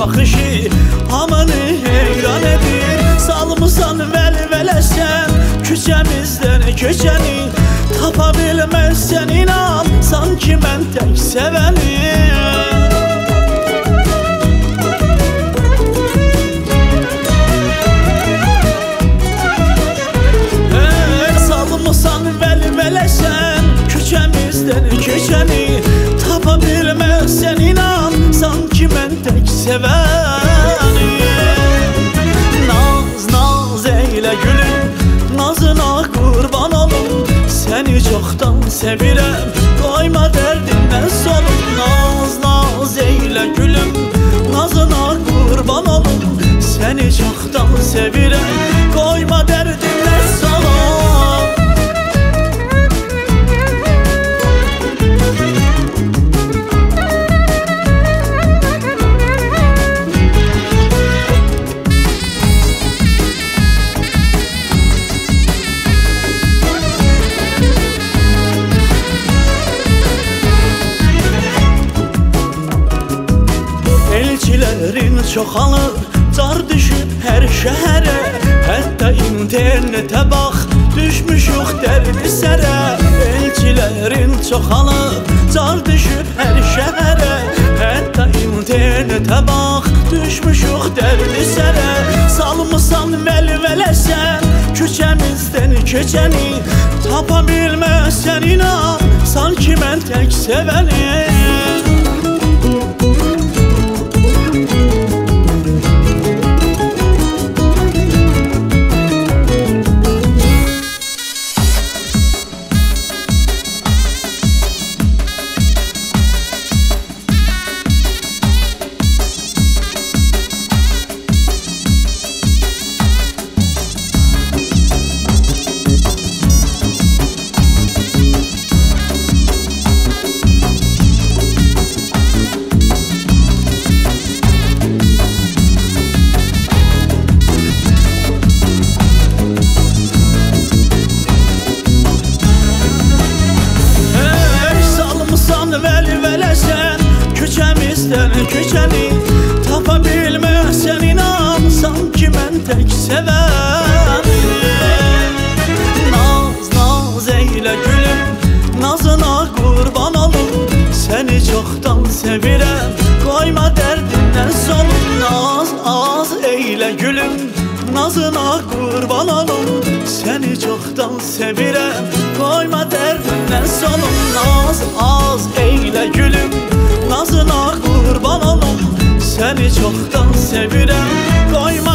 baxışı hamını heyran edir. Salmısan vəlvələsən küçəmizdən köçəni, tapa bilməzsən inan sanki mən tək sevənim. Salmısan vəlvələsən küçəmizdən köçəni, tapa bilməzsən inan sanki mən tək sevənim. Naz naz eylə gülüm, nazına qurban olum, səni çoxdan sevirəm, qoyma dərdindən solum. Naz naz eylə gülüm, nazına qurban olum, səni çoxdan sevirəm, qoyma dərdindən solum. Elçilərin çoxalır, car düşüb hər şəhərə, hətta internetə bax, düşmüşük dərdi sərə. Elçilərin çoxalır, car düşüb hər şəhərə, hətta internetə bax, düşmüşük dərdi sərə. Salmısan vəlvələsən küçəmizdən köçəni, tapa bilməzsən inan sanki mən tək sevənim. Vəlvələsən küçəmizdən köçəni, tapa bilməzsən inan sanki mən tək sevənim. Naz naz eylə gülüm, nazına qurban olum, səni çoxdan sevirəm, qoyma dərdindən solum. Naz az eylə gülüm, nazına qurban olum, səni çoxdan sevirəm, qoyma dərdindən solum. Naz az eylə gülüm, nazına qurban olum, səni çoxdan sevirəm, qoyma